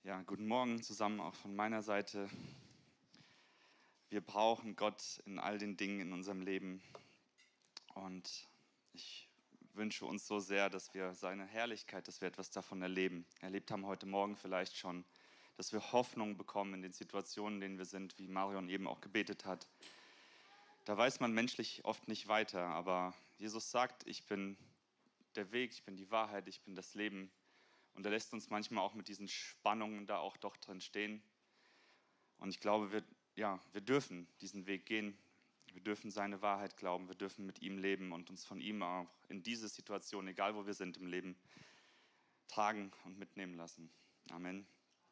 Ja, guten Morgen zusammen auch von meiner Seite. Wir brauchen Gott in all den Dingen in unserem Leben. Und ich wünsche uns so sehr, dass wir seine Herrlichkeit, dass wir etwas davon erlebt haben heute Morgen vielleicht schon, dass wir Hoffnung bekommen in den Situationen, in denen wir sind, wie Marion eben auch gebetet hat. Da weiß man menschlich oft nicht weiter, aber Jesus sagt, ich bin der Weg, ich bin die Wahrheit, ich bin das Leben. Und er lässt uns manchmal auch mit diesen Spannungen da auch doch drin stehen. Und ich glaube, wir dürfen diesen Weg gehen. Wir dürfen seine Wahrheit glauben. Wir dürfen mit ihm leben und uns von ihm auch in diese Situation, egal wo wir sind im Leben, tragen und mitnehmen lassen. Amen.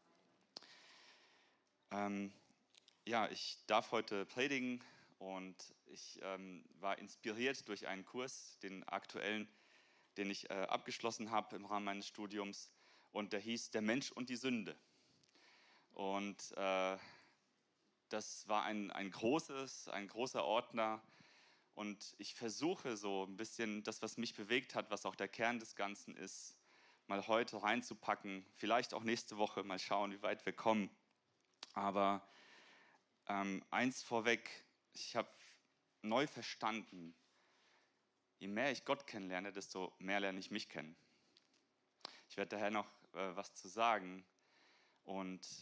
Ich darf heute predigen und ich war inspiriert durch einen Kurs, den aktuellen, den ich abgeschlossen habe im Rahmen meines Studiums, und der hieß Der Mensch und die Sünde. Und das war ein großer Ordner, und ich versuche so ein bisschen das, was mich bewegt hat, was auch der Kern des Ganzen ist, mal heute reinzupacken, vielleicht auch nächste Woche, mal schauen, wie weit wir kommen. Aber eins vorweg, ich habe neu verstanden, je mehr ich Gott kennenlerne, desto mehr lerne ich mich kennen. Ich werde daher noch was zu sagen. Und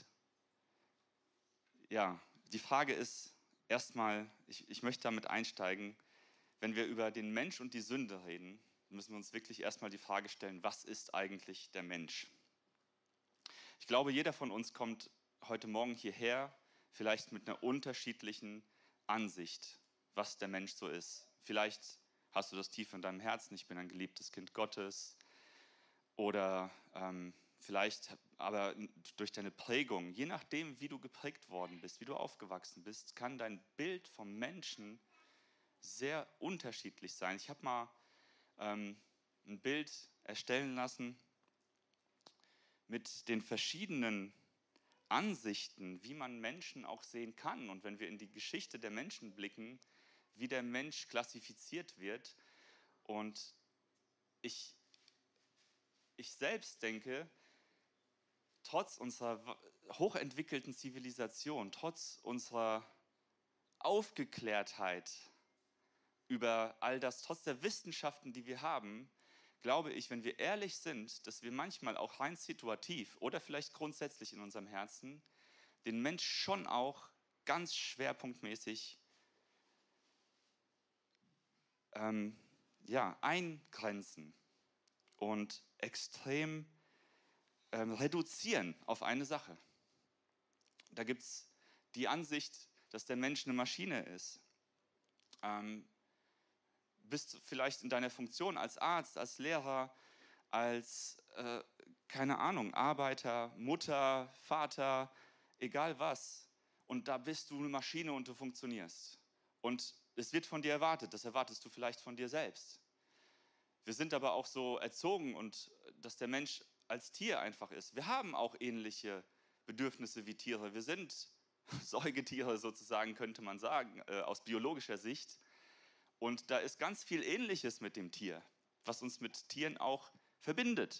ja, die Frage ist erstmal, ich möchte damit einsteigen, wenn wir über den Mensch und die Sünde reden, müssen wir uns wirklich erstmal die Frage stellen, was ist eigentlich der Mensch? Ich glaube, jeder von uns kommt heute Morgen hierher, vielleicht mit einer unterschiedlichen Ansicht, was der Mensch so ist. Vielleicht hast du das tief in deinem Herzen, ich bin ein geliebtes Kind Gottes. Oder vielleicht aber durch deine Prägung, je nachdem, wie du geprägt worden bist, wie du aufgewachsen bist, kann dein Bild vom Menschen sehr unterschiedlich sein. Ich habe mal ein Bild erstellen lassen mit den verschiedenen Ansichten, wie man Menschen auch sehen kann. Und wenn wir in die Geschichte der Menschen blicken, wie der Mensch klassifiziert wird. Und ich selbst denke, trotz unserer hochentwickelten Zivilisation, trotz unserer Aufgeklärtheit über all das, trotz der Wissenschaften, die wir haben, glaube ich, wenn wir ehrlich sind, dass wir manchmal auch rein situativ oder vielleicht grundsätzlich in unserem Herzen den Mensch schon auch ganz schwerpunktmäßig eingrenzen und extrem reduzieren auf eine Sache. Da gibt es die Ansicht, dass der Mensch eine Maschine ist. Bist vielleicht in deiner Funktion als Arzt, als Lehrer, als, keine Ahnung, Arbeiter, Mutter, Vater, egal was. Und da bist du eine Maschine und du funktionierst. Und es wird von dir erwartet, das erwartest du vielleicht von dir selbst. Wir sind aber auch so erzogen, und dass der Mensch als Tier einfach ist. Wir haben auch ähnliche Bedürfnisse wie Tiere. Wir sind Säugetiere sozusagen, könnte man sagen, aus biologischer Sicht. Und da ist ganz viel Ähnliches mit dem Tier, was uns mit Tieren auch verbindet.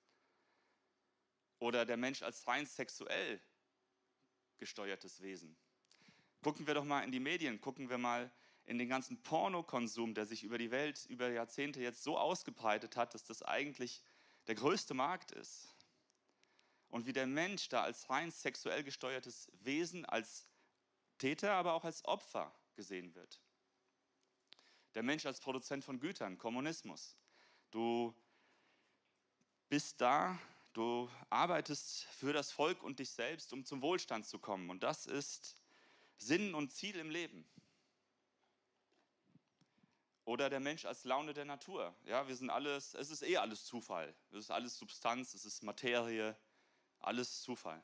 Oder der Mensch als rein sexuell gesteuertes Wesen. Gucken wir doch mal in die Medien, gucken wir mal in den ganzen Pornokonsum, der sich über die Welt, über Jahrzehnte jetzt so ausgebreitet hat, dass das eigentlich der größte Markt ist. Und wie der Mensch da als rein sexuell gesteuertes Wesen, als Täter, aber auch als Opfer gesehen wird. Der Mensch als Produzent von Gütern, Kommunismus. Du bist da, du arbeitest für das Volk und dich selbst, um zum Wohlstand zu kommen. Und das ist Sinn und Ziel im Leben. Oder der Mensch als Laune der Natur. Ja, es ist alles Zufall. Es ist alles Substanz, es ist Materie, alles Zufall.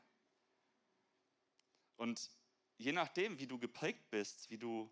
Und je nachdem, wie du geprägt bist, wie du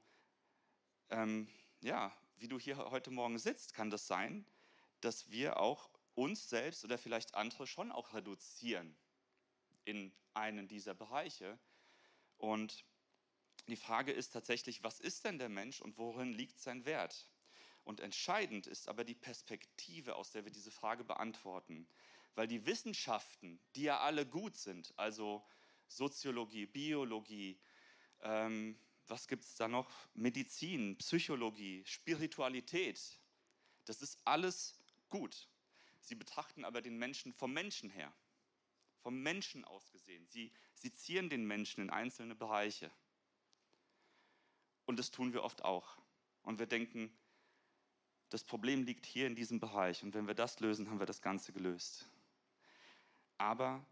hier heute Morgen sitzt, kann das sein, dass wir auch uns selbst oder vielleicht andere schon auch reduzieren in einen dieser Bereiche. Und die Frage ist tatsächlich, was ist denn der Mensch und worin liegt sein Wert? Und entscheidend ist aber die Perspektive, aus der wir diese Frage beantworten. Weil die Wissenschaften, die ja alle gut sind, also Soziologie, Biologie, was gibt es da noch? Medizin, Psychologie, Spiritualität, das ist alles gut. Sie betrachten aber den Menschen vom Menschen her, vom Menschen aus gesehen. Sie sezieren den Menschen in einzelne Bereiche. Und das tun wir oft auch. Und wir denken, das Problem liegt hier in diesem Bereich. Und wenn wir das lösen, haben wir das Ganze gelöst. Aber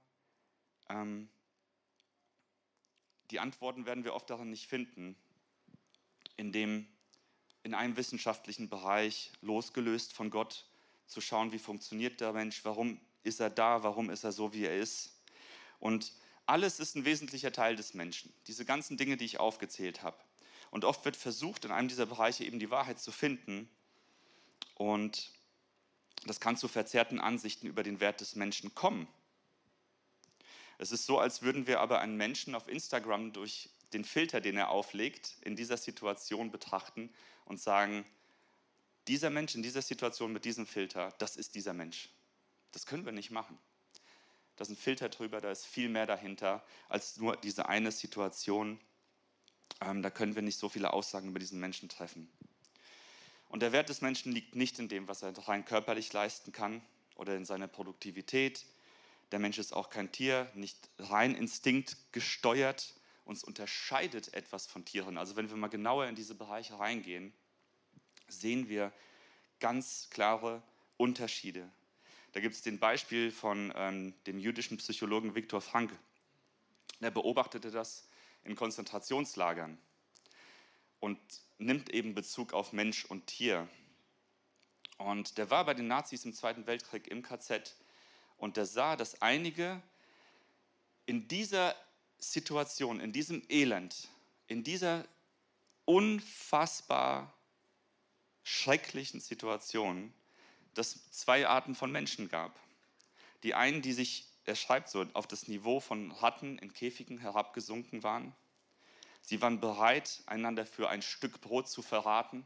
die Antworten werden wir oft darin nicht finden, in einem wissenschaftlichen Bereich, losgelöst von Gott, zu schauen, wie funktioniert der Mensch, warum ist er da, warum ist er so, wie er ist. Und alles ist ein wesentlicher Teil des Menschen, diese ganzen Dinge, die ich aufgezählt habe. Und oft wird versucht, in einem dieser Bereiche eben die Wahrheit zu finden. Und das kann zu verzerrten Ansichten über den Wert des Menschen kommen. Es ist so, als würden wir aber einen Menschen auf Instagram durch den Filter, den er auflegt, in dieser Situation betrachten und sagen, dieser Mensch in dieser Situation mit diesem Filter, das ist dieser Mensch. Das können wir nicht machen. Da ist ein Filter drüber, da ist viel mehr dahinter als nur diese eine Situation. Da können wir nicht so viele Aussagen über diesen Menschen treffen. Und der Wert des Menschen liegt nicht in dem, was er rein körperlich leisten kann oder in seiner Produktivität. Der Mensch ist auch kein Tier, nicht rein instinktgesteuert. Uns unterscheidet etwas von Tieren. Also wenn wir mal genauer in diese Bereiche reingehen, sehen wir ganz klare Unterschiede. Da gibt es den Beispiel von dem jüdischen Psychologen Viktor Frankl. Der beobachtete das in Konzentrationslagern und nimmt eben Bezug auf Mensch und Tier. Und der war bei den Nazis im Zweiten Weltkrieg im KZ und der sah, dass einige in dieser Situation, in diesem Elend, in dieser unfassbar schrecklichen Situation, dass es zwei Arten von Menschen gab. Die einen, die sich, er schreibt so, auf das Niveau von Ratten in Käfigen herabgesunken waren. Sie waren bereit, einander für ein Stück Brot zu verraten.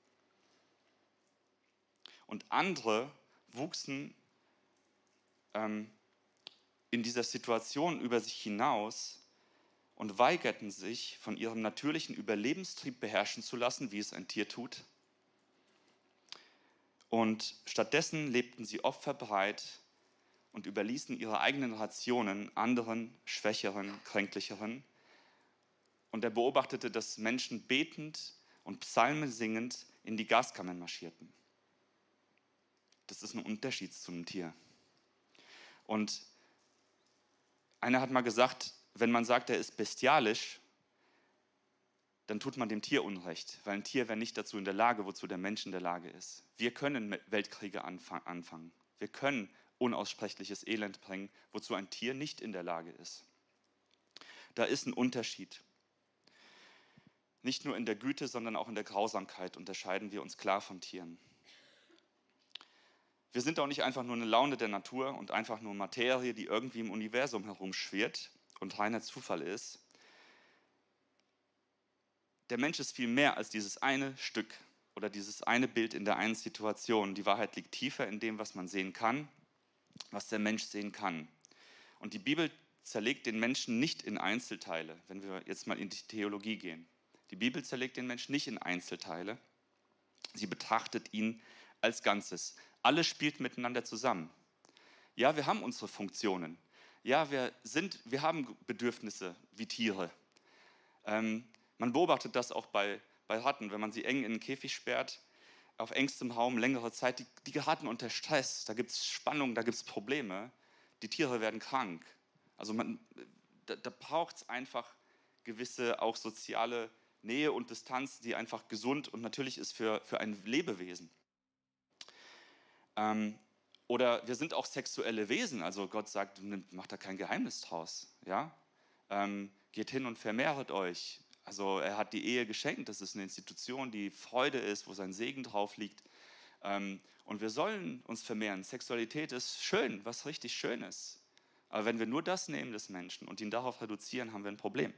Und andere wuchsen in dieser Situation über sich hinaus und weigerten sich, von ihrem natürlichen Überlebenstrieb beherrschen zu lassen, wie es ein Tier tut. Und stattdessen lebten sie opferbereit und überließen ihre eigenen Rationen anderen, schwächeren, kränklicheren. Und er beobachtete, dass Menschen betend und Psalmen singend in die Gaskammern marschierten. Das ist ein Unterschied zu einem Tier. Und einer hat mal gesagt, wenn man sagt, er ist bestialisch, dann tut man dem Tier Unrecht, weil ein Tier wäre nicht dazu in der Lage, wozu der Mensch in der Lage ist. Wir können Weltkriege anfangen. Wir können unaussprechliches Elend bringen, wozu ein Tier nicht in der Lage ist. Da ist ein Unterschied. Nicht nur in der Güte, sondern auch in der Grausamkeit unterscheiden wir uns klar von Tieren. Wir sind auch nicht einfach nur eine Laune der Natur und einfach nur Materie, die irgendwie im Universum herumschwirrt und reiner Zufall ist. Der Mensch ist viel mehr als dieses eine Stück oder dieses eine Bild in der einen Situation. Die Wahrheit liegt tiefer in dem, was man sehen kann, was der Mensch sehen kann. Und die Bibel zerlegt den Menschen nicht in Einzelteile, wenn wir jetzt mal in die Theologie gehen. Die Bibel zerlegt den Menschen nicht in Einzelteile. Sie betrachtet ihn als Ganzes. Alles spielt miteinander zusammen. Ja, wir haben unsere Funktionen. Ja, wir haben Bedürfnisse wie Tiere. Man beobachtet das auch bei Ratten, wenn man sie eng in einen Käfig sperrt, auf engstem Raum längere Zeit, die geraten unter Stress, da gibt es Spannung, da gibt es Probleme, die Tiere werden krank. Also da braucht es einfach gewisse auch soziale Nähe und Distanz, die einfach gesund und natürlich ist für ein Lebewesen. Oder wir sind auch sexuelle Wesen, also Gott sagt, macht da kein Geheimnis draus. Ja? Geht hin und vermehret euch. Also er hat die Ehe geschenkt, das ist eine Institution, die Freude ist, wo sein Segen drauf liegt. Und wir sollen uns vermehren. Sexualität ist schön, was richtig schön ist. Aber wenn wir nur das nehmen des Menschen und ihn darauf reduzieren, haben wir ein Problem.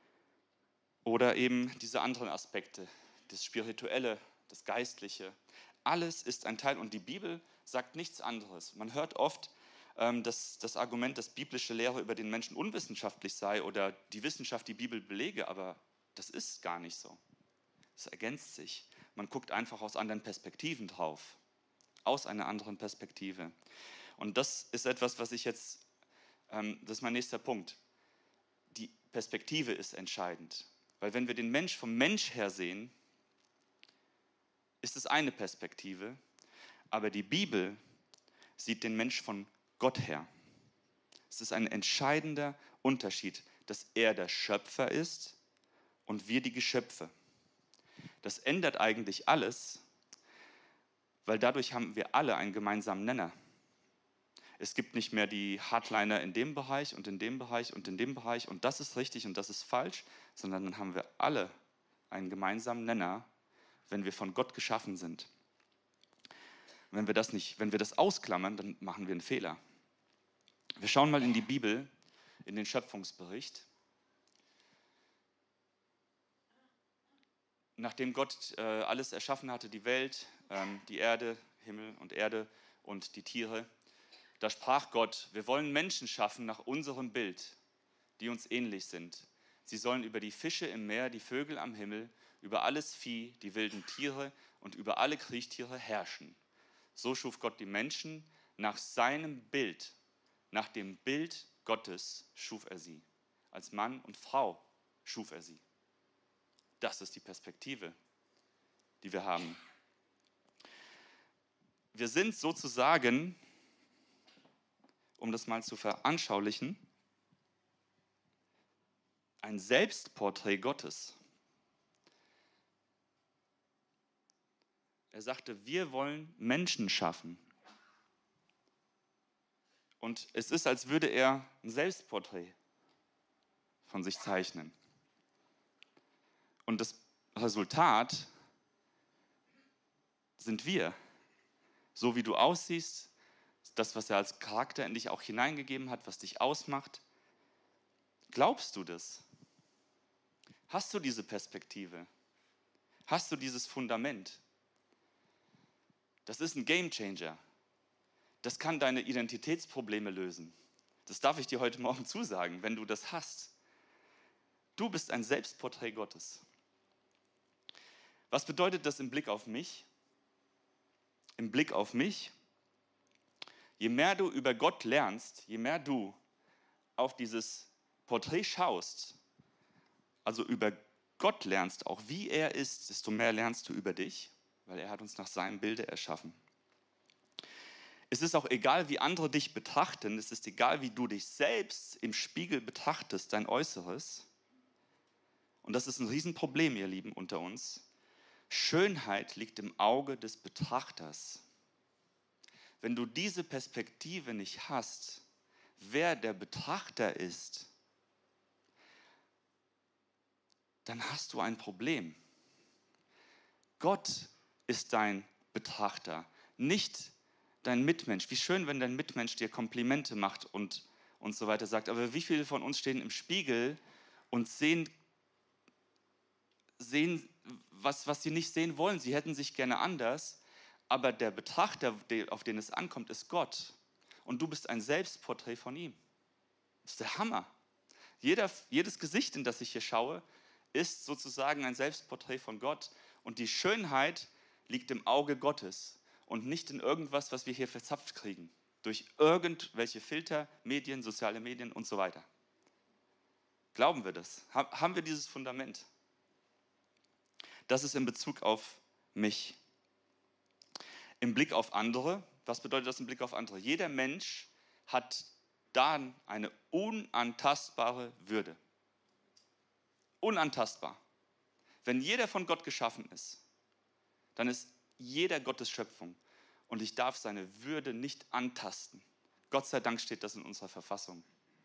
Oder eben diese anderen Aspekte, das Spirituelle, das Geistliche. Alles ist ein Teil und die Bibel sagt nichts anderes. Man hört oft das Argument, dass biblische Lehre über den Menschen unwissenschaftlich sei oder die Wissenschaft die Bibel belege, aber das ist gar nicht so. Es ergänzt sich. Man guckt einfach aus anderen Perspektiven drauf. Aus einer anderen Perspektive. Und das ist etwas, was ich jetzt, das ist mein nächster Punkt. Die Perspektive ist entscheidend. Weil wenn wir den Mensch vom Mensch her sehen, ist es eine Perspektive, aber die Bibel sieht den Mensch von Gott her. Es ist ein entscheidender Unterschied, dass er der Schöpfer ist und wir die Geschöpfe. Das ändert eigentlich alles, weil dadurch haben wir alle einen gemeinsamen Nenner. Es gibt nicht mehr die Hardliner in dem Bereich und in dem Bereich und in dem Bereich und das ist richtig und das ist falsch, sondern dann haben wir alle einen gemeinsamen Nenner, wenn wir von Gott geschaffen sind. Wenn wir das ausklammern, dann machen wir einen Fehler. Wir schauen mal in die Bibel, in den Schöpfungsbericht. Nachdem Gott alles erschaffen hatte, die Welt, die Erde, Himmel und Erde und die Tiere, da sprach Gott, wir wollen Menschen schaffen nach unserem Bild, die uns ähnlich sind. Sie sollen über die Fische im Meer, die Vögel am Himmel, über alles Vieh, die wilden Tiere und über alle Kriechtiere herrschen. So schuf Gott die Menschen nach seinem Bild, nach dem Bild Gottes schuf er sie. Als Mann und Frau schuf er sie. Das ist die Perspektive, die wir haben. Wir sind sozusagen, um das mal zu veranschaulichen, ein Selbstporträt Gottes. Er sagte, wir wollen Menschen schaffen. Und es ist, als würde er ein Selbstporträt von sich zeichnen. Und das Resultat sind wir. So wie du aussiehst, das, was er als Charakter in dich auch hineingegeben hat, was dich ausmacht. Glaubst du das? Hast du diese Perspektive? Hast du dieses Fundament? Das ist ein Gamechanger. Das kann deine Identitätsprobleme lösen. Das darf ich dir heute Morgen zusagen, wenn du das hast. Du bist ein Selbstporträt Gottes. Was bedeutet das im Blick auf mich? Im Blick auf mich, je mehr du über Gott lernst, je mehr du auf dieses Porträt schaust, also über Gott lernst, auch wie er ist, desto mehr lernst du über dich, weil er hat uns nach seinem Bilde erschaffen. Es ist auch egal, wie andere dich betrachten, es ist egal, wie du dich selbst im Spiegel betrachtest, dein Äußeres. Und das ist ein Riesenproblem, ihr Lieben, unter uns. Schönheit liegt im Auge des Betrachters. Wenn du diese Perspektive nicht hast, wer der Betrachter ist, dann hast du ein Problem. Gott ist dein Betrachter, nicht dein Mitmensch. Wie schön, wenn dein Mitmensch dir Komplimente macht und so weiter sagt. Aber wie viele von uns stehen im Spiegel und sehen was sie nicht sehen wollen. Sie hätten sich gerne anders, aber der Betrachter, auf den es ankommt, ist Gott. Und du bist ein Selbstporträt von ihm. Das ist der Hammer. Jedes Gesicht, in das ich hier schaue, ist sozusagen ein Selbstporträt von Gott. Und die Schönheit liegt im Auge Gottes und nicht in irgendwas, was wir hier verzapft kriegen. Durch irgendwelche Filter, Medien, soziale Medien und so weiter. Glauben wir das? Haben wir dieses Fundament? Das ist in Bezug auf mich. Im Blick auf andere, was bedeutet das im Blick auf andere? Jeder Mensch hat dann eine unantastbare Würde. Unantastbar. Wenn jeder von Gott geschaffen ist, dann ist jeder Gottes Schöpfung und ich darf seine Würde nicht antasten. Gott sei Dank steht das in unserer Verfassung.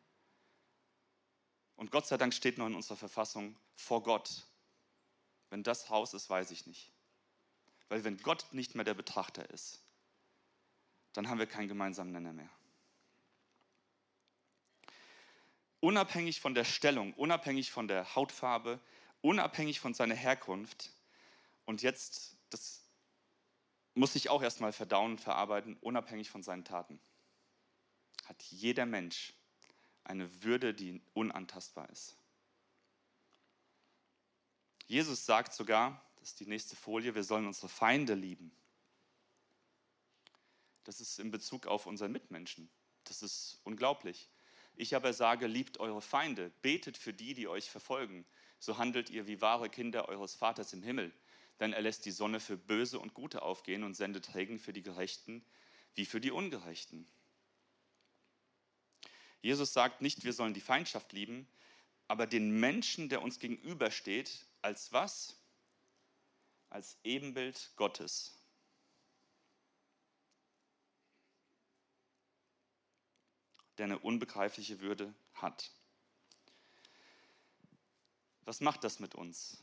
Und Gott sei Dank steht noch in unserer Verfassung vor Gott. Wenn das Haus ist, weiß ich nicht. Weil wenn Gott nicht mehr der Betrachter ist, dann haben wir keinen gemeinsamen Nenner mehr. Unabhängig von der Stellung, unabhängig von der Hautfarbe, unabhängig von seiner Herkunft. Und jetzt, muss sich auch erstmal verdauen und verarbeiten, unabhängig von seinen Taten. Hat jeder Mensch eine Würde, die unantastbar ist. Jesus sagt sogar, das ist die nächste Folie, wir sollen unsere Feinde lieben. Das ist in Bezug auf unseren Mitmenschen. Das ist unglaublich. Ich aber sage, liebt eure Feinde, betet für die, die euch verfolgen. So handelt ihr wie wahre Kinder eures Vaters im Himmel. Denn er lässt die Sonne für Böse und Gute aufgehen und sendet Regen für die Gerechten wie für die Ungerechten. Jesus sagt nicht, wir sollen die Feindschaft lieben, aber den Menschen, der uns gegenübersteht, als was? Als Ebenbild Gottes. Der eine unbegreifliche Würde hat. Was macht das mit uns?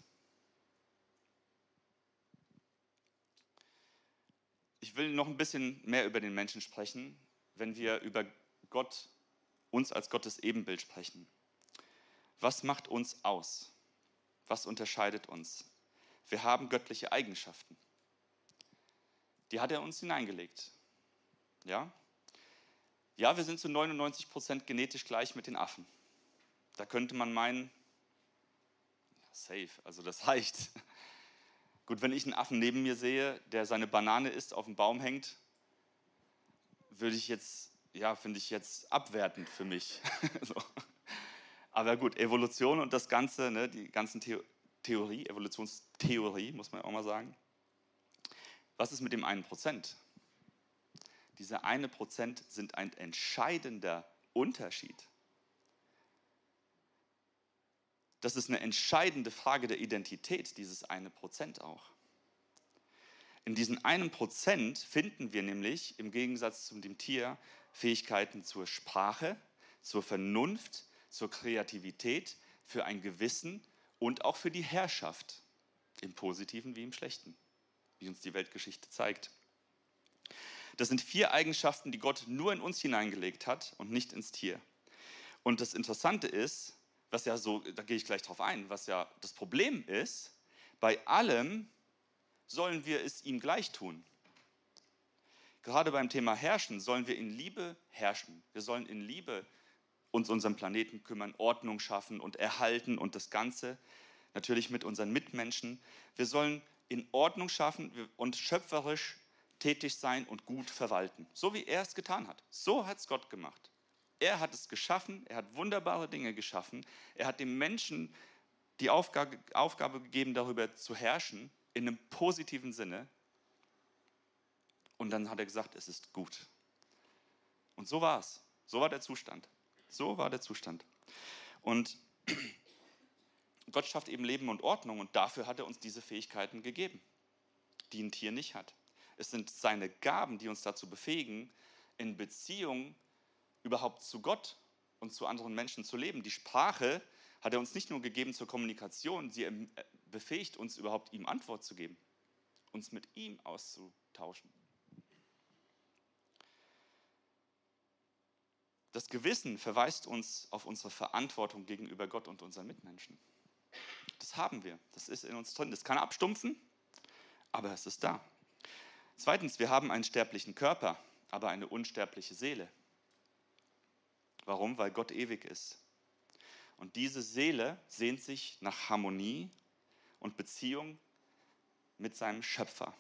Ich will noch ein bisschen mehr über den Menschen sprechen, wenn wir über Gott, uns als Gottes Ebenbild sprechen. Was macht uns aus? Was unterscheidet uns? Wir haben göttliche Eigenschaften. Die hat er uns hineingelegt. Ja? Ja, wir sind zu 99% genetisch gleich mit den Affen. Da könnte man meinen, safe, also das reicht. Gut, wenn ich einen Affen neben mir sehe, der seine Banane isst, auf dem Baum hängt, finde ich jetzt abwertend für mich. So. Aber gut, Evolution und das Ganze, ne, die ganzen Evolutionstheorie, muss man auch mal sagen. Was ist mit dem 1%? Diese 1% sind ein entscheidender Unterschied. Das ist eine entscheidende Frage der Identität, dieses 1% auch. In diesen 1% finden wir nämlich im Gegensatz zu dem Tier Fähigkeiten zur Sprache, zur Vernunft, zur Kreativität, für ein Gewissen und auch für die Herrschaft, im Positiven wie im Schlechten, wie uns die Weltgeschichte zeigt. Das sind 4 Eigenschaften, die Gott nur in uns hineingelegt hat und nicht ins Tier. Und das Interessante ist, was ja so, da gehe ich gleich drauf ein, was ja das Problem ist, bei allem sollen wir es ihm gleich tun. Gerade beim Thema Herrschen sollen wir in Liebe herrschen. Wir sollen in Liebe uns unseren Planeten kümmern, Ordnung schaffen und erhalten und das Ganze natürlich mit unseren Mitmenschen. Wir sollen in Ordnung schaffen und schöpferisch tätig sein und gut verwalten. So wie er es getan hat. So hat es Gott gemacht. Er hat es geschaffen, er hat wunderbare Dinge geschaffen. Er hat dem Menschen die Aufgabe gegeben, darüber zu herrschen, in einem positiven Sinne. Und dann hat er gesagt, es ist gut. Und so war es. So war der Zustand. So war der Zustand. Und Gott schafft eben Leben und Ordnung und dafür hat er uns diese Fähigkeiten gegeben, die ein Tier nicht hat. Es sind seine Gaben, die uns dazu befähigen, in Beziehung überhaupt zu Gott und zu anderen Menschen zu leben. Die Sprache hat er uns nicht nur gegeben zur Kommunikation, sie befähigt uns überhaupt, ihm Antwort zu geben, uns mit ihm auszutauschen. Das Gewissen verweist uns auf unsere Verantwortung gegenüber Gott und unseren Mitmenschen. Das haben wir, das ist in uns drin. Das kann abstumpfen, aber es ist da. Zweitens, wir haben einen sterblichen Körper, aber eine unsterbliche Seele. Warum? Weil Gott ewig ist. Und diese Seele sehnt sich nach Harmonie und Beziehung mit seinem Schöpfer.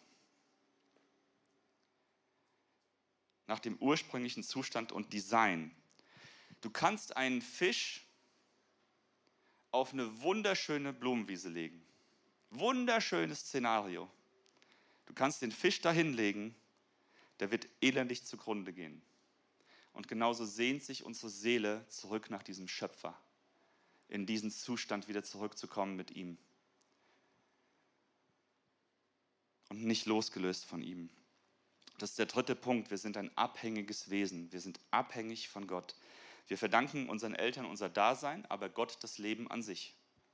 Nach dem ursprünglichen Zustand und Design. Du kannst einen Fisch auf eine wunderschöne Blumenwiese legen. Wunderschönes Szenario. Du kannst den Fisch dahin legen, der wird elendig zugrunde gehen. Und genauso sehnt sich unsere Seele zurück nach diesem Schöpfer, in diesen Zustand wieder zurückzukommen mit ihm. Und nicht losgelöst von ihm. Das ist der dritte Punkt. Wir sind ein abhängiges Wesen. Wir sind abhängig von Gott. Wir verdanken unseren Eltern unser Dasein, aber Gott das Leben an sich.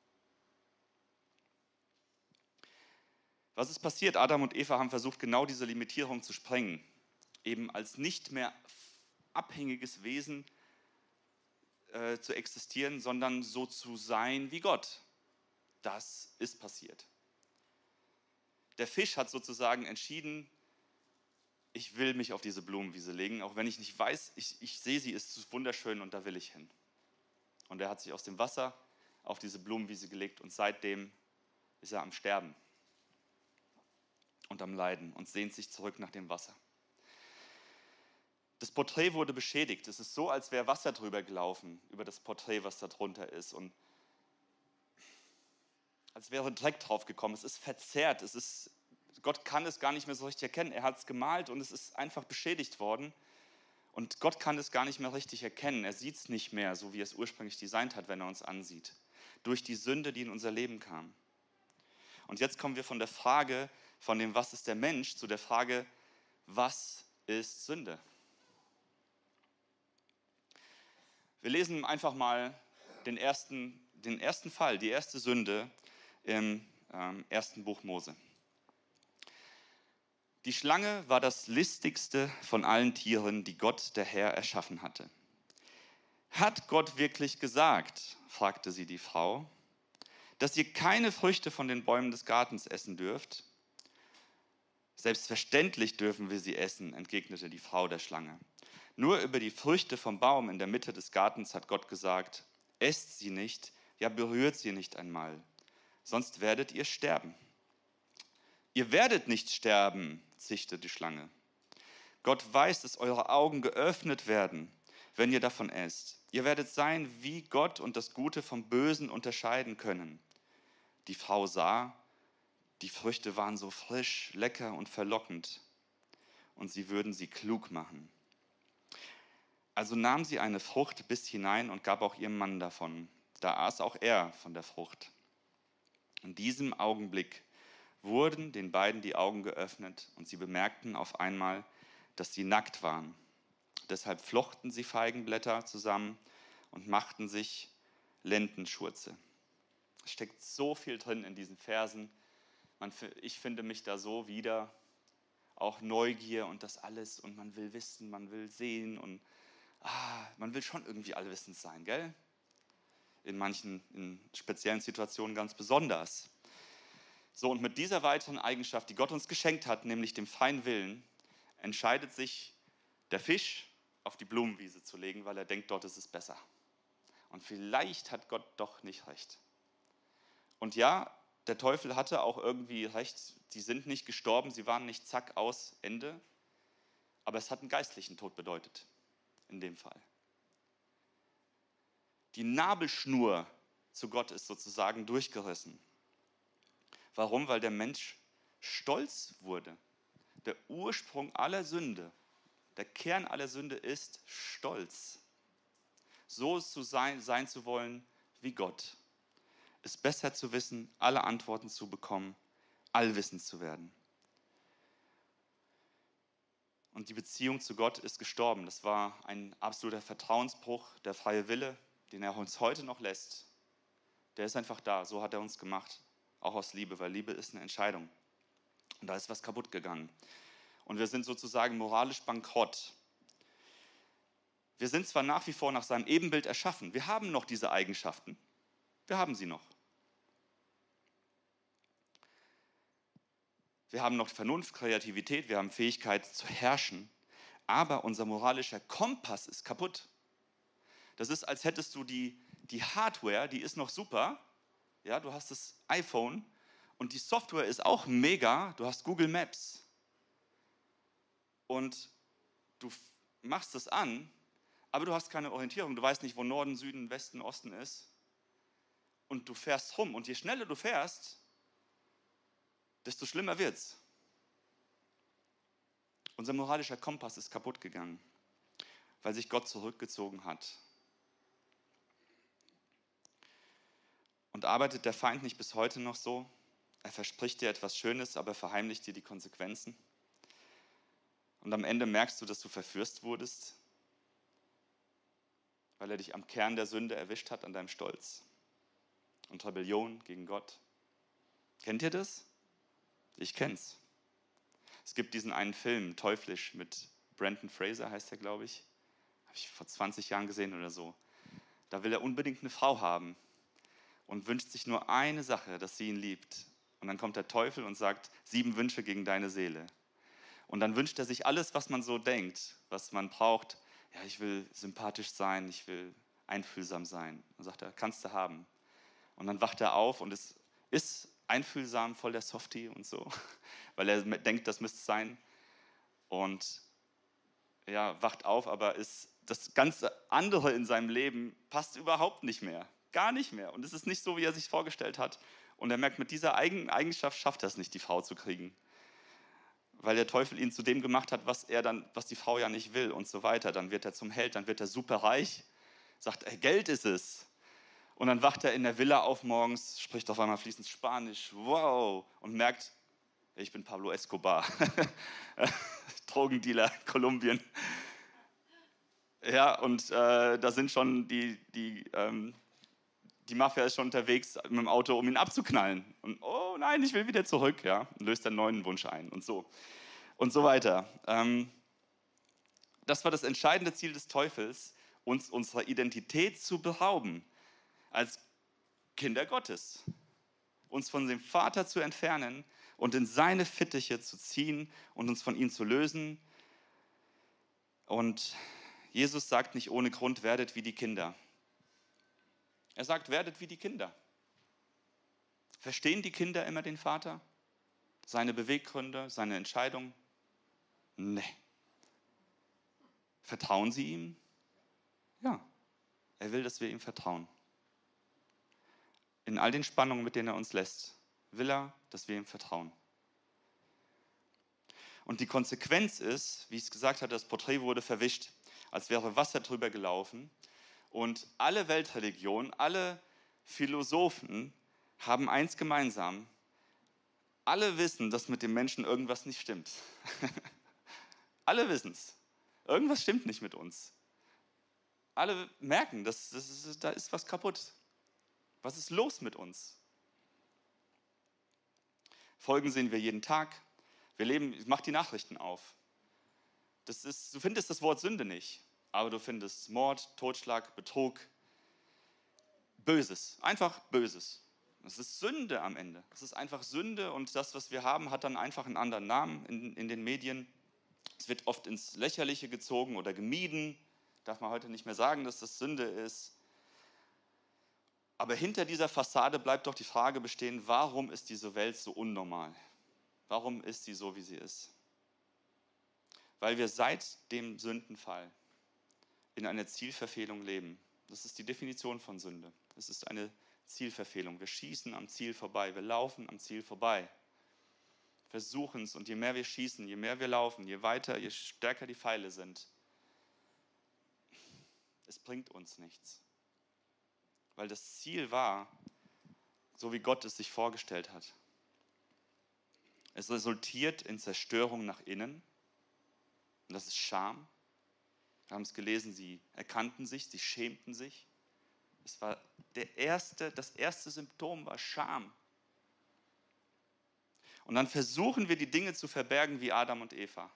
Was ist passiert? Adam und Eva haben versucht, genau diese Limitierung zu sprengen. Eben als nicht mehr abhängiges Wesen zu existieren, sondern so zu sein wie Gott. Das ist passiert. Der Fisch hat sozusagen entschieden, ich will mich auf diese Blumenwiese legen, auch wenn ich nicht weiß, ich sehe sie, ist wunderschön und da will ich hin. Und er hat sich aus dem Wasser auf diese Blumenwiese gelegt und seitdem ist er am Sterben und am Leiden und sehnt sich zurück nach dem Wasser. Das Porträt wurde beschädigt. Es ist so, als wäre Wasser drüber gelaufen, über das Porträt, was da drunter ist. Und als wäre Dreck draufgekommen. Es ist verzerrt. Gott kann es gar nicht mehr so richtig erkennen. Er hat es gemalt und es ist einfach beschädigt worden. Und Gott kann es gar nicht mehr richtig erkennen. Er sieht es nicht mehr, so wie er es ursprünglich designt hat, wenn er uns ansieht. Durch die Sünde, die in unser Leben kam. Und jetzt kommen wir von der Frage, von dem, was ist der Mensch, zu der Frage, was ist Sünde? Wir lesen einfach mal den ersten Fall, die erste Sünde im ersten Buch Mose. Die Schlange war das listigste von allen Tieren, die Gott, der Herr, erschaffen hatte. Hat Gott wirklich gesagt, fragte sie die Frau, dass ihr keine Früchte von den Bäumen des Gartens essen dürft? Selbstverständlich dürfen wir sie essen, entgegnete die Frau der Schlange. Nur über die Früchte vom Baum in der Mitte des Gartens hat Gott gesagt, esst sie nicht, ja berührt sie nicht einmal, sonst werdet ihr sterben. Ihr werdet nicht sterben, zischte die Schlange. Gott weiß, dass eure Augen geöffnet werden, wenn ihr davon esst. Ihr werdet sein wie Gott und das Gute vom Bösen unterscheiden können. Die Frau sah, die Früchte waren so frisch, lecker und verlockend und sie würden sie klug machen. Also nahm sie eine Frucht, biss hinein und gab auch ihrem Mann davon. Da aß auch er von der Frucht. In diesem Augenblick wurden den beiden die Augen geöffnet und sie bemerkten auf einmal, dass sie nackt waren. Deshalb flochten sie Feigenblätter zusammen und machten sich Lendenschurze. Es steckt so viel drin in diesen Versen. Ich finde mich da so wieder, auch Neugier und das alles und man will wissen, man will sehen und man will schon irgendwie allwissend sein, gell? In speziellen Situationen ganz besonders. So, und mit dieser weiteren Eigenschaft, die Gott uns geschenkt hat, nämlich dem freien Willen, entscheidet sich der Fisch, auf die Blumenwiese zu legen, weil er denkt, dort ist es besser. Und vielleicht hat Gott doch nicht recht. Und ja, der Teufel hatte auch irgendwie recht, die sind nicht gestorben, sie waren nicht zack, aus, Ende. Aber es hat einen geistlichen Tod bedeutet, in dem Fall. Die Nabelschnur zu Gott ist sozusagen durchgerissen. Warum? Weil der Mensch stolz wurde. Der Ursprung aller Sünde, der Kern aller Sünde ist Stolz. So sein zu wollen wie Gott. Es besser zu wissen, alle Antworten zu bekommen, allwissend zu werden. Und die Beziehung zu Gott ist gestorben. Das war ein absoluter Vertrauensbruch, der freie Wille, den er uns heute noch lässt. Der ist einfach da, so hat er uns gemacht. Auch aus Liebe, weil Liebe ist eine Entscheidung. Und da ist was kaputt gegangen. Und wir sind sozusagen moralisch bankrott. Wir sind zwar nach wie vor nach seinem Ebenbild erschaffen. Wir haben noch diese Eigenschaften. Wir haben sie noch. Wir haben noch Vernunft, Kreativität, wir haben Fähigkeit zu herrschen. Aber unser moralischer Kompass ist kaputt. Das ist, als hättest du die Hardware, die ist noch super. Ja, du hast das iPhone und die Software ist auch mega. Du hast Google Maps und du machst es an, aber du hast keine Orientierung. Du weißt nicht, wo Norden, Süden, Westen, Osten ist. Und du fährst rum. Und je schneller du fährst, desto schlimmer wird's. Unser moralischer Kompass ist kaputt gegangen, weil sich Gott zurückgezogen hat. Und arbeitet der Feind nicht bis heute noch so? Er verspricht dir etwas Schönes, aber verheimlicht dir die Konsequenzen. Und am Ende merkst du, dass du verführt wurdest, weil er dich am Kern der Sünde erwischt hat, an deinem Stolz und Rebellion gegen Gott. Kennt ihr das? Ich kenn's. Es gibt diesen einen Film, Teuflisch, mit Brendan Fraser, heißt er, glaube ich. Habe ich vor 20 Jahren gesehen oder so. Da will er unbedingt eine Frau haben und wünscht sich nur eine Sache, dass sie ihn liebt. Und dann kommt der Teufel und sagt, 7 Wünsche gegen deine Seele. Und dann wünscht er sich alles, was man so denkt, was man braucht. Ja, ich will sympathisch sein, ich will einfühlsam sein. Dann sagt er, kannst du haben. Und dann wacht er auf und ist einfühlsam, voll der Softie und so, weil er denkt, das müsste es sein. Und ja, wacht auf, aber das ganze andere in seinem Leben passt überhaupt nicht mehr. Gar nicht mehr. Und es ist nicht so, wie er sich vorgestellt hat. Und er merkt, mit dieser Eigenschaft schafft er es nicht, die Frau zu kriegen. Weil der Teufel ihn zu dem gemacht hat, was die Frau ja nicht will und so weiter. Dann wird er zum Held, dann wird er superreich, sagt, Geld ist es. Und dann wacht er in der Villa auf morgens, spricht auf einmal fließend Spanisch, wow, und merkt, ich bin Pablo Escobar, Drogendealer, Kolumbien. Ja, und da sind schon die Mafia ist schon unterwegs mit dem Auto, um ihn abzuknallen. Und oh nein, ich will wieder zurück, ja, und löst einen neuen Wunsch ein und so weiter. Das war das entscheidende Ziel des Teufels, uns unserer Identität zu berauben als Kinder Gottes, uns von dem Vater zu entfernen und in seine Fittiche zu ziehen und uns von ihm zu lösen. Und Jesus sagt nicht ohne Grund, werdet wie die Kinder. Er sagt, werdet wie die Kinder. Verstehen die Kinder immer den Vater? Seine Beweggründe, seine Entscheidungen? Nee. Vertrauen sie ihm? Ja. Er will, dass wir ihm vertrauen. In all den Spannungen, mit denen er uns lässt, will er, dass wir ihm vertrauen. Und die Konsequenz ist, wie ich es gesagt hatte, das Porträt wurde verwischt, als wäre Wasser drüber gelaufen. Und alle Weltreligionen, alle Philosophen haben eins gemeinsam. Alle wissen, dass mit dem Menschen irgendwas nicht stimmt. Alle wissen es. Irgendwas stimmt nicht mit uns. Alle merken, da ist was kaputt. Was ist los mit uns? Folgen sehen wir jeden Tag. Mach die Nachrichten auf. Du findest das Wort Sünde nicht, aber du findest Mord, Totschlag, Betrug, Böses, einfach Böses. Es ist Sünde am Ende. Es ist einfach Sünde und das, was wir haben, hat dann einfach einen anderen Namen in den Medien. Es wird oft ins Lächerliche gezogen oder gemieden. Darf man heute nicht mehr sagen, dass das Sünde ist. Aber hinter dieser Fassade bleibt doch die Frage bestehen, warum ist diese Welt so unnormal? Warum ist sie so, wie sie ist? Weil wir seit dem Sündenfall in einer Zielverfehlung leben. Das ist die Definition von Sünde. Es ist eine Zielverfehlung. Wir schießen am Ziel vorbei, wir laufen am Ziel vorbei. Versuchen es und je mehr wir schießen, je mehr wir laufen, je weiter, je stärker die Pfeile sind, es bringt uns nichts. Weil das Ziel war, so wie Gott es sich vorgestellt hat. Es resultiert in Zerstörung nach innen. Und das ist Scham. Wir haben es gelesen, sie erkannten sich, sie schämten sich. Das erste Symptom war Scham. Und dann versuchen wir, die Dinge zu verbergen wie Adam und Eva.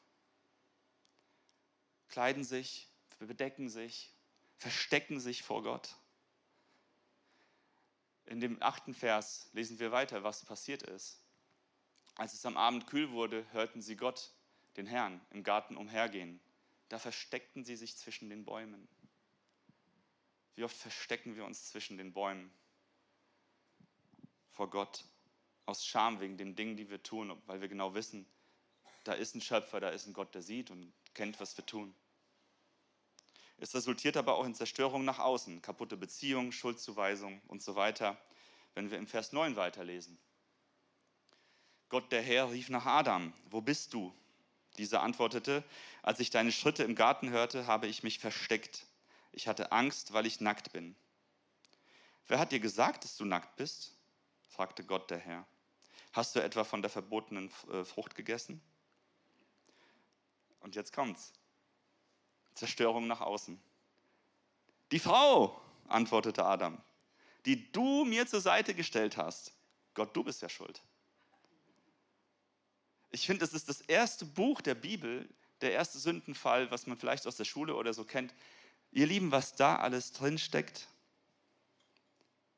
Kleiden sich, bedecken sich, verstecken sich vor Gott. In dem 8. Vers lesen wir weiter, was passiert ist. Als es am Abend kühl wurde, hörten sie Gott, den Herrn, im Garten umhergehen. Da versteckten sie sich zwischen den Bäumen. Wie oft verstecken wir uns zwischen den Bäumen vor Gott? Aus Scham wegen den Dingen, die wir tun, weil wir genau wissen, da ist ein Schöpfer, da ist ein Gott, der sieht und kennt, was wir tun. Es resultiert aber auch in Zerstörung nach außen, kaputte Beziehungen, Schuldzuweisung und so weiter, wenn wir im Vers 9 weiterlesen. Gott, der Herr, rief nach Adam, wo bist du? Dieser antwortete, als ich deine Schritte im Garten hörte, habe ich mich versteckt. Ich hatte Angst, weil ich nackt bin. Wer hat dir gesagt, dass du nackt bist? Fragte Gott, der Herr. Hast du etwa von der verbotenen Frucht gegessen? Und jetzt kommt's. Zerstörung nach außen. Die Frau, antwortete Adam, die du mir zur Seite gestellt hast. Gott, du bist ja schuld. Ich finde, es ist das erste Buch der Bibel, der erste Sündenfall, was man vielleicht aus der Schule oder so kennt. Ihr Lieben, was da alles drin steckt.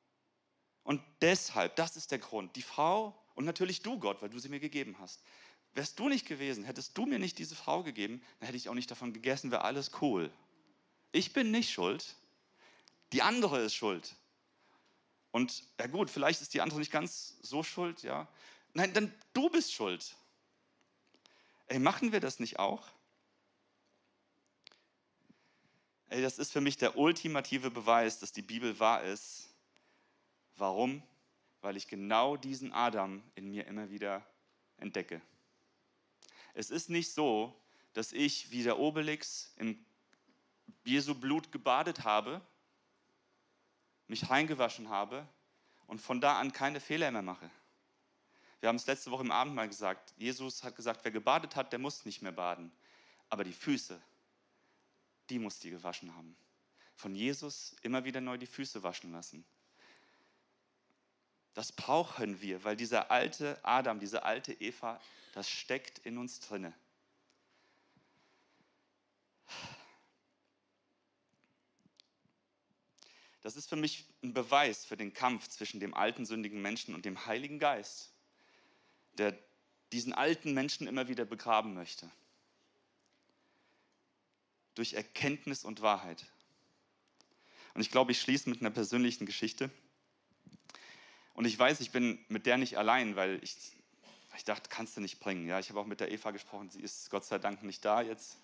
Und deshalb, das ist der Grund, die Frau und natürlich du, Gott, weil du sie mir gegeben hast. wärst du nicht gewesen, hättest du mir nicht diese Frau gegeben, dann hätte ich auch nicht davon gegessen, wäre alles cool. Ich bin nicht schuld, die andere ist schuld. Und ja gut, vielleicht ist die andere nicht ganz so schuld, ja. Nein, dann du bist schuld. Ey, machen wir das nicht auch? Ey, das ist für mich der ultimative Beweis, dass die Bibel wahr ist. Warum? Weil ich genau diesen Adam in mir immer wieder entdecke. Es ist nicht so, dass ich wie der Obelix in Jesu Blut gebadet habe, mich reingewaschen habe und von da an keine Fehler mehr mache. Wir haben es letzte Woche im Abendmahl gesagt. Jesus hat gesagt, wer gebadet hat, der muss nicht mehr baden. Aber die Füße, die muss die gewaschen haben. Von Jesus immer wieder neu die Füße waschen lassen. Das brauchen wir, weil dieser alte Adam, diese alte Eva, das steckt in uns drinne. Das ist für mich ein Beweis für den Kampf zwischen dem alten, sündigen Menschen und dem Heiligen Geist, der diesen alten Menschen immer wieder begraben möchte. Durch Erkenntnis und Wahrheit. Und ich glaube, ich schließe mit einer persönlichen Geschichte. Und ich weiß, ich bin mit der nicht allein, weil ich dachte, kannst du nicht bringen. Ja, ich habe auch mit der Eva gesprochen, sie ist Gott sei Dank nicht da jetzt.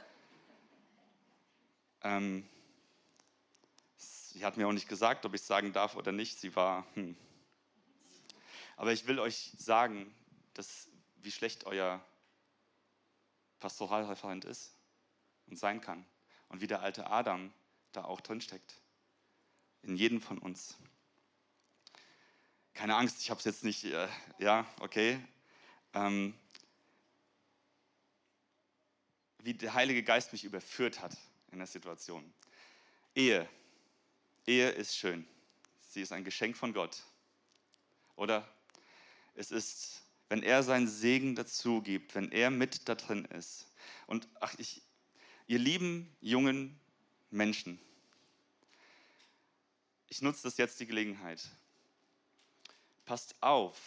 Sie hat mir auch nicht gesagt, ob ich es sagen darf oder nicht. Sie war, Aber ich will euch sagen, wie schlecht euer Pastoralreferent ist und sein kann. Und wie der alte Adam da auch drin steckt. In jedem von uns. Keine Angst, ich habe es jetzt nicht, ja, okay. Wie der Heilige Geist mich überführt hat in der Situation. Ehe ist schön. Sie ist ein Geschenk von Gott. Oder? Es ist, wenn er seinen Segen dazu gibt, wenn er mit da drin ist. Und ihr lieben jungen Menschen, ich nutze das jetzt die Gelegenheit. Passt auf,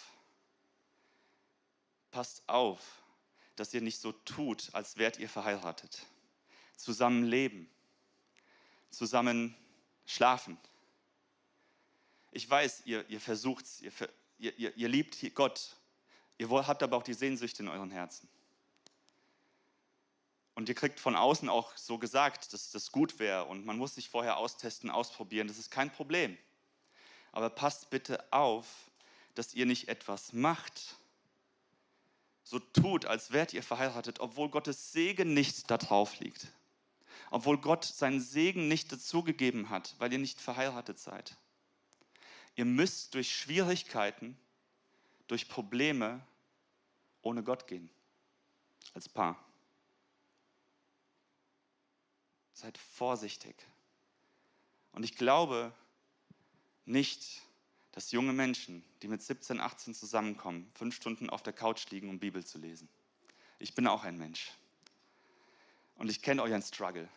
dass ihr nicht so tut, als wärt ihr verheiratet. Zusammen leben, zusammen schlafen. Ich weiß, ihr versucht's, ihr liebt Gott, ihr habt aber auch die Sehnsüchte in euren Herzen. Und ihr kriegt von außen auch so gesagt, dass das gut wäre und man muss sich vorher austesten, ausprobieren, das ist kein Problem. Aber passt bitte auf, dass ihr nicht etwas macht, so tut, als wärt ihr verheiratet, obwohl Gottes Segen nicht da drauf liegt. Obwohl Gott seinen Segen nicht dazugegeben hat, weil ihr nicht verheiratet seid. Ihr müsst durch Schwierigkeiten, durch Probleme ohne Gott gehen, als Paar. Seid vorsichtig. Und ich glaube nicht, dass junge Menschen, die mit 17, 18 zusammenkommen, 5 Stunden auf der Couch liegen, um Bibel zu lesen. Ich bin auch ein Mensch. Und ich kenne euren Struggle.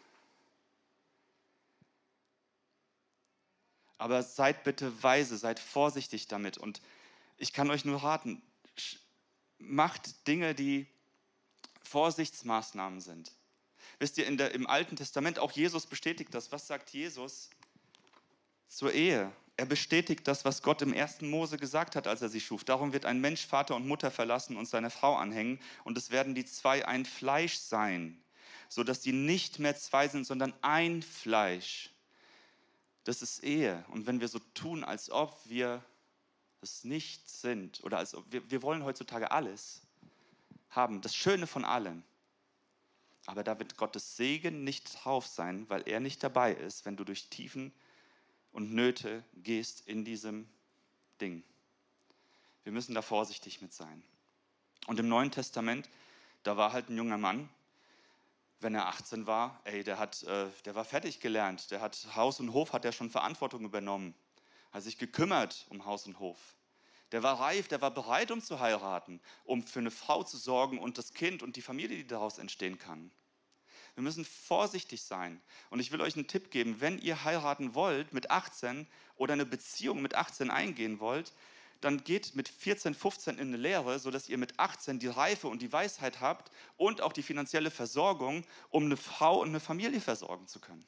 Aber seid bitte weise, seid vorsichtig damit. Und ich kann euch nur raten, macht Dinge, die Vorsichtsmaßnahmen sind. Wisst ihr, im Alten Testament, auch Jesus bestätigt das. Was sagt Jesus zur Ehe? Er bestätigt das, was Gott im 1. Mose gesagt hat, als er sie schuf. Darum wird ein Mensch Vater und Mutter verlassen und seine Frau anhängen. Und es werden die zwei ein Fleisch sein, sodass die nicht mehr zwei sind, sondern ein Fleisch. Das ist Ehe. Und wenn wir so tun, als ob wir es nicht sind, oder als ob wir wollen heutzutage alles haben, das Schöne von allem. Aber da wird Gottes Segen nicht drauf sein, weil er nicht dabei ist, wenn du durch Tiefen und Nöte gehst in diesem Ding. Wir müssen da vorsichtig mit sein. Und im Neuen Testament, da war halt ein junger Mann, wenn er 18 war, der war fertig gelernt, der hat Haus und Hof, hat er schon Verantwortung übernommen, hat sich gekümmert um Haus und Hof. Der war reif, der war bereit, um zu heiraten, um für eine Frau zu sorgen und das Kind und die Familie, die daraus entstehen kann. Wir müssen vorsichtig sein. Und ich will euch einen Tipp geben, wenn ihr heiraten wollt mit 18 oder eine Beziehung mit 18 eingehen wollt, dann geht mit 14, 15 in eine Lehre, sodass ihr mit 18 die Reife und die Weisheit habt und auch die finanzielle Versorgung, um eine Frau und eine Familie versorgen zu können.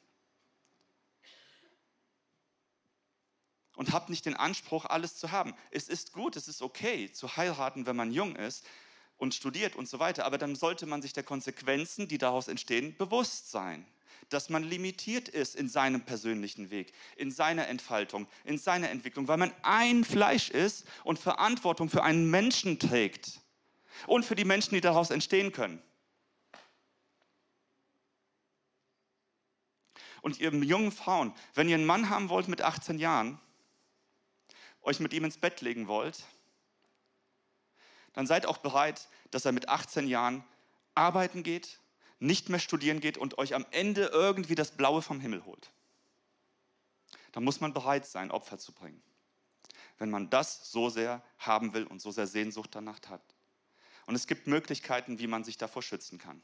Und habt nicht den Anspruch, alles zu haben. Es ist gut, es ist okay, zu heiraten, wenn man jung ist und studiert und so weiter, aber dann sollte man sich der Konsequenzen, die daraus entstehen, bewusst sein. Dass man limitiert ist in seinem persönlichen Weg, in seiner Entfaltung, in seiner Entwicklung, weil man ein Fleisch ist und Verantwortung für einen Menschen trägt und für die Menschen, die daraus entstehen können. Und ihr jungen Frauen, wenn ihr einen Mann haben wollt mit 18 Jahren, euch mit ihm ins Bett legen wollt, dann seid auch bereit, dass er mit 18 Jahren arbeiten geht, nicht mehr studieren geht und euch am Ende irgendwie das Blaue vom Himmel holt. Da muss man bereit sein, Opfer zu bringen, wenn man das so sehr haben will und so sehr Sehnsucht danach hat. Und es gibt Möglichkeiten, wie man sich davor schützen kann.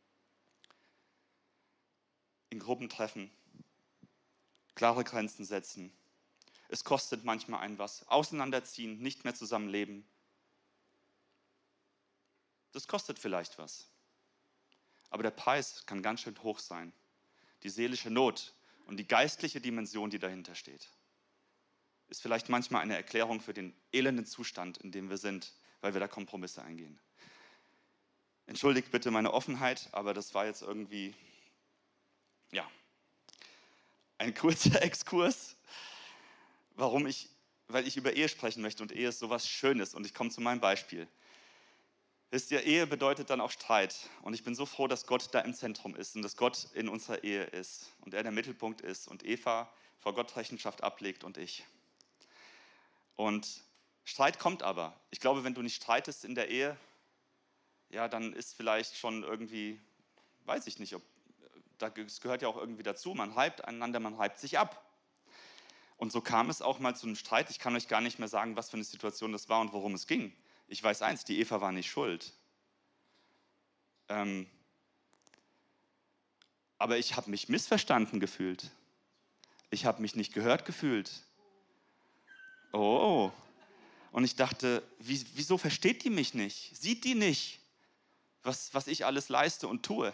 In Gruppentreffen, klare Grenzen setzen. Es kostet manchmal einen was. Auseinanderziehen, nicht mehr zusammenleben. Das kostet vielleicht was. Aber der Preis kann ganz schön hoch sein. Die seelische Not und die geistliche Dimension, die dahinter steht, ist vielleicht manchmal eine Erklärung für den elenden Zustand, in dem wir sind, weil wir da Kompromisse eingehen. Entschuldigt bitte meine Offenheit, aber das war jetzt irgendwie, ja, ein kurzer Exkurs, weil ich über Ehe sprechen möchte und Ehe ist sowas Schönes und ich komme zu meinem Beispiel. Wisst ihr, Ehe bedeutet dann auch Streit und ich bin so froh, dass Gott da im Zentrum ist und dass Gott in unserer Ehe ist und er der Mittelpunkt ist und Eva vor Gott Rechenschaft ablegt und ich. Und Streit kommt aber. Ich glaube, wenn du nicht streitest in der Ehe, ja, dann ist vielleicht schon irgendwie, weiß ich nicht, das gehört ja auch irgendwie dazu, man reibt einander, man reibt sich ab. Und so kam es auch mal zu einem Streit. Ich kann euch gar nicht mehr sagen, was für eine Situation das war und worum es ging. Ich weiß eins, die Eva war nicht schuld. Aber ich habe mich missverstanden gefühlt. Ich habe mich nicht gehört gefühlt. Oh, und ich dachte, wieso versteht die mich nicht? Sieht die nicht, was ich alles leiste und tue?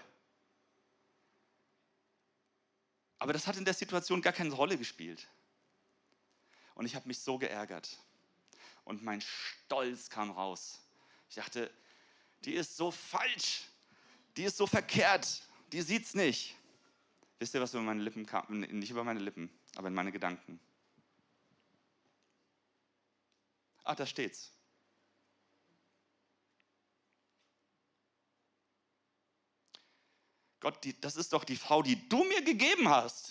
Aber das hat in der Situation gar keine Rolle gespielt. Und ich habe mich so geärgert. Und mein Stolz kam raus. Ich dachte, die ist so falsch, die ist so verkehrt, die sieht's nicht. Wisst ihr, was über meine Lippen kam? Nicht über meine Lippen, aber in meine Gedanken. Ach, da steht's. Gott, das ist doch die Frau, die du mir gegeben hast.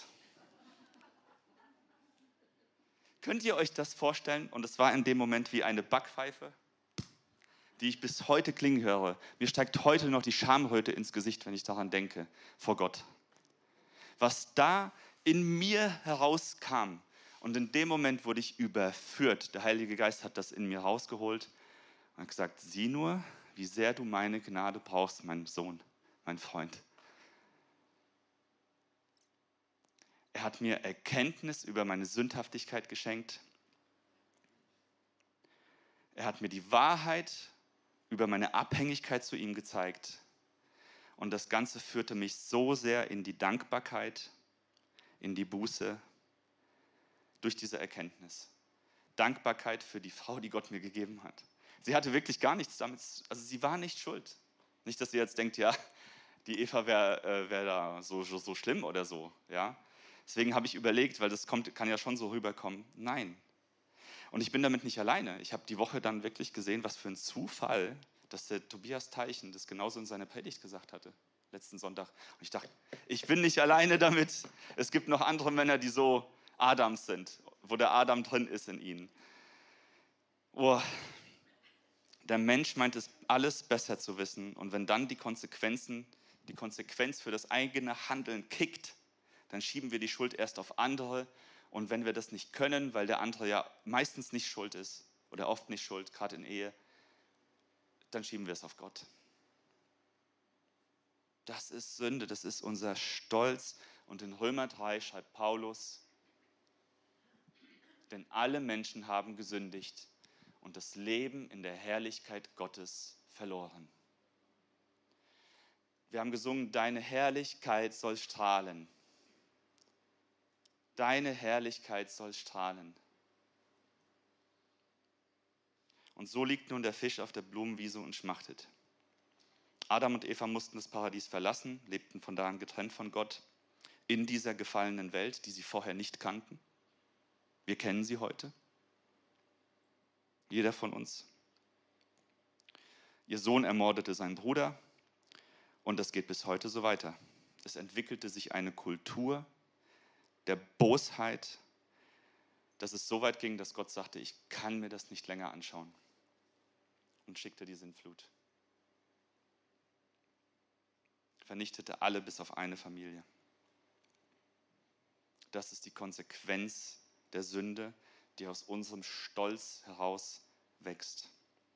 Könnt ihr euch das vorstellen? Und es war in dem Moment wie eine Backpfeife, die ich bis heute klingen höre. Mir steigt heute noch die Schamröte ins Gesicht, wenn ich daran denke, vor Gott. Was da in mir herauskam. Und in dem Moment wurde ich überführt. Der Heilige Geist hat das in mir rausgeholt und hat gesagt, sieh nur, wie sehr du meine Gnade brauchst, mein Sohn, mein Freund. Er hat mir Erkenntnis über meine Sündhaftigkeit geschenkt. Er hat mir die Wahrheit über meine Abhängigkeit zu ihm gezeigt. Und das Ganze führte mich so sehr in die Dankbarkeit, in die Buße, durch diese Erkenntnis. Dankbarkeit für die Frau, die Gott mir gegeben hat. Sie hatte wirklich gar nichts damit, also sie war nicht schuld. Nicht, dass ihr jetzt denkt, ja, die Eva wäre da so schlimm oder so, ja. Deswegen habe ich überlegt, weil das kann ja schon so rüberkommen. Nein. Und ich bin damit nicht alleine. Ich habe die Woche dann wirklich gesehen, was für ein Zufall, dass der Tobias Teichen das genauso in seiner Predigt gesagt hatte, letzten Sonntag. Und ich dachte, ich bin nicht alleine damit. Es gibt noch andere Männer, die so Adams sind, wo der Adam drin ist in ihnen. Oh, der Mensch meint es alles besser zu wissen. Und wenn dann die Konsequenz für das eigene Handeln kickt, dann schieben wir die Schuld erst auf andere. Und wenn wir das nicht können, weil der andere ja meistens nicht schuld ist oder oft nicht schuld, gerade in Ehe, dann schieben wir es auf Gott. Das ist Sünde, das ist unser Stolz. Und in Römer 3 schreibt Paulus, denn alle Menschen haben gesündigt und das Leben in der Herrlichkeit Gottes verloren. Wir haben gesungen, deine Herrlichkeit soll strahlen. Deine Herrlichkeit soll strahlen. Und so liegt nun der Fisch auf der Blumenwiese und schmachtet. Adam und Eva mussten das Paradies verlassen, lebten von da an getrennt von Gott in dieser gefallenen Welt, die sie vorher nicht kannten. Wir kennen sie heute. Jeder von uns. Ihr Sohn ermordete seinen Bruder und das geht bis heute so weiter. Es entwickelte sich eine Kultur der Bosheit, dass es so weit ging, dass Gott sagte, ich kann mir das nicht länger anschauen und schickte die Sintflut. Vernichtete alle bis auf eine Familie. Das ist die Konsequenz der Sünde, die aus unserem Stolz heraus wächst.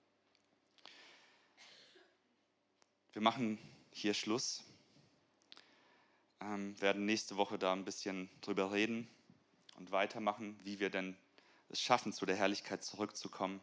Wir machen hier Schluss, werden nächste Woche da ein bisschen drüber reden und weitermachen, wie wir denn es schaffen, zu der Herrlichkeit zurückzukommen.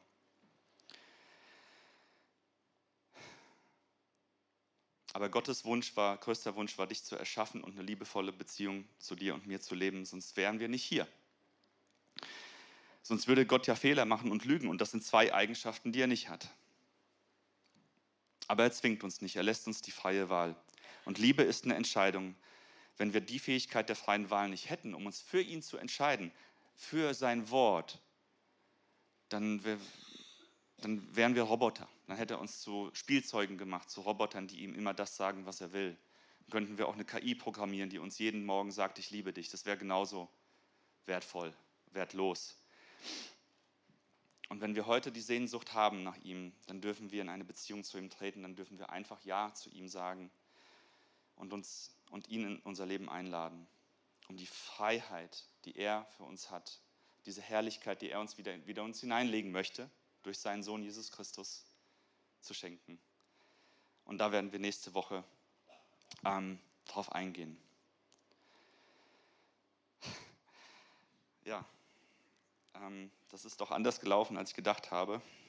Aber Gottes größter Wunsch war, dich zu erschaffen und eine liebevolle Beziehung zu dir und mir zu leben, sonst wären wir nicht hier. Sonst würde Gott ja Fehler machen und lügen und das sind 2 Eigenschaften, die er nicht hat. Aber er zwingt uns nicht, er lässt uns die freie Wahl. Und Liebe ist eine Entscheidung. Wenn wir die Fähigkeit der freien Wahl nicht hätten, um uns für ihn zu entscheiden, für sein Wort, dann wären wir Roboter. Dann hätte er uns zu Spielzeugen gemacht, zu Robotern, die ihm immer das sagen, was er will. Dann könnten wir auch eine KI programmieren, die uns jeden Morgen sagt, ich liebe dich. Das wäre genauso wertvoll, wertlos. Und wenn wir heute die Sehnsucht haben nach ihm, dann dürfen wir in eine Beziehung zu ihm treten, dann dürfen wir einfach Ja zu ihm sagen und ihn in unser Leben einladen, um die Freiheit, die er für uns hat, diese Herrlichkeit, die er uns wieder uns hineinlegen möchte, durch seinen Sohn Jesus Christus zu schenken. Und da werden wir nächste Woche drauf eingehen. Ja, das ist doch anders gelaufen, als ich gedacht habe.